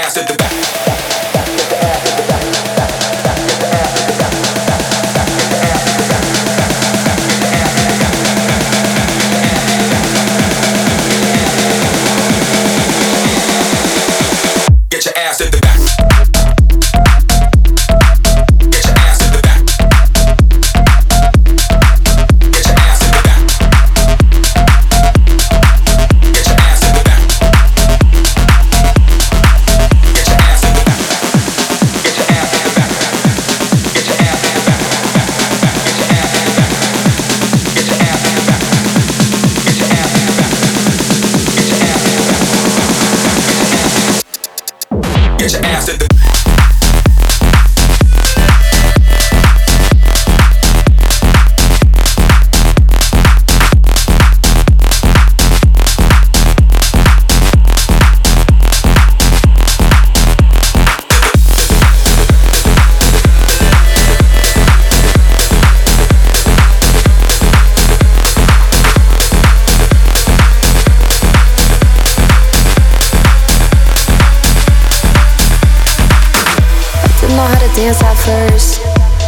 Dance at first.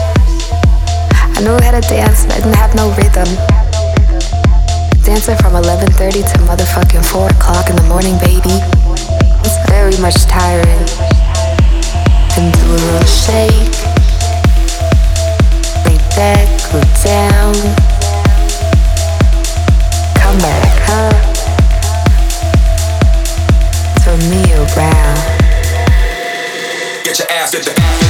I knew how to dance, but I didn't have no rhythm. Dancing from 11:30 to motherfucking 4 o'clock in the morning, baby. It's very much tiring. Then do a little shake. Lay back, go down. Come back, huh? Turn me around. Get your ass, get your ass.